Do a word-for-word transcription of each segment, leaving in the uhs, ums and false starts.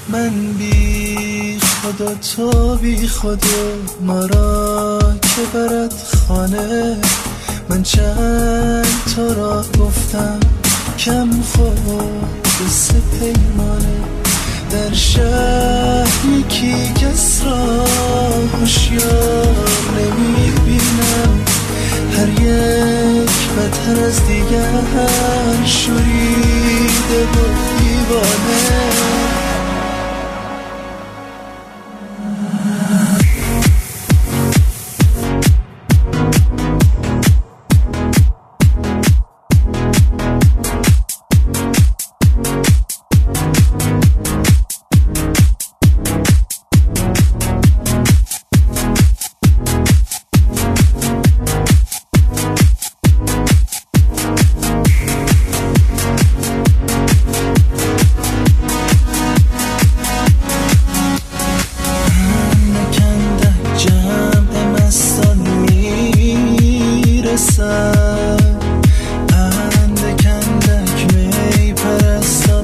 من بی خدا تو بی خدا مرا که برد خانه. من چند تا را گفتم کم خود سه پیمانه. در شهر یکی کس را هوشیار نمی بینم، هر یک بدتر از دیگر شوریده و دیوانه. اندک اندک می پرستان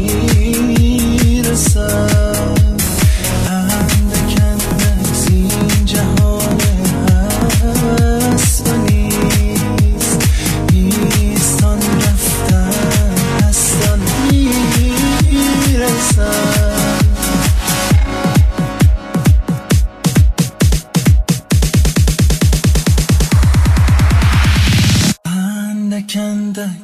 میرسم، اندک اندک زین جهان هست و نیست، نیستان رفتن هستان میرسم. اندک اندک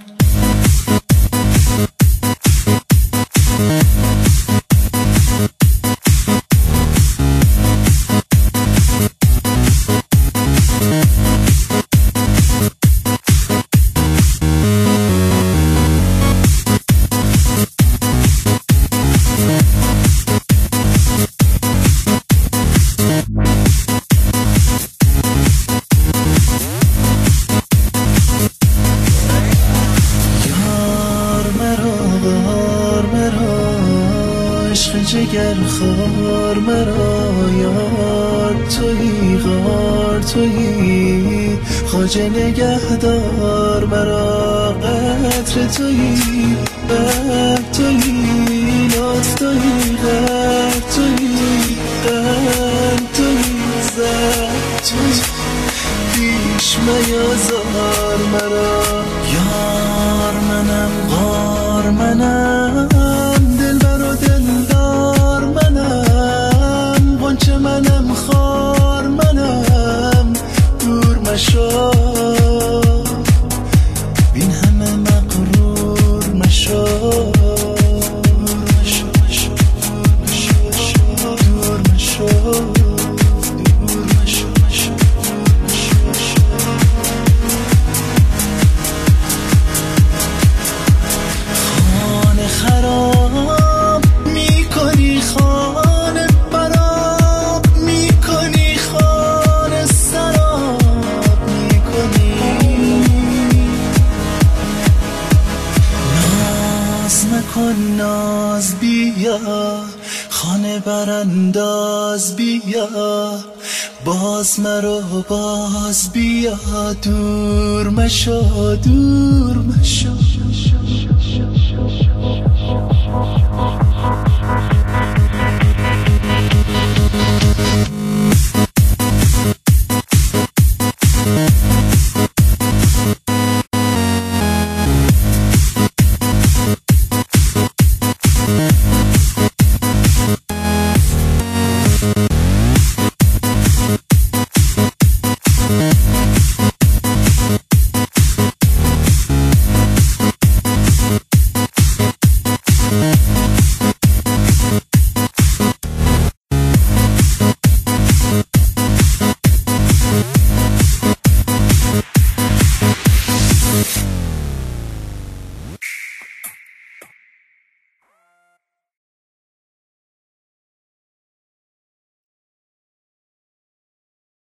جگر خار مرا یار تویی، غار تویی، خواجه نگهدار مرا، قطر تویی، برگ تویی، لطف تویی، غر تویی، قند تویی، زد تویی، پیش میازار مرا. یار منم غار منم، دلبر و دلدار منم، غنچه منم خار منم، دور مشو بین همه مغرور مشو، دور مشو دور مشو دور مشو خانه خراب میکنی، خانه براب میکنی، خانه سراب میکنی. ناز نکن ناز بیا، خانه برانداز بیا، باز مرو باز بیا، دور مشو دور مشو.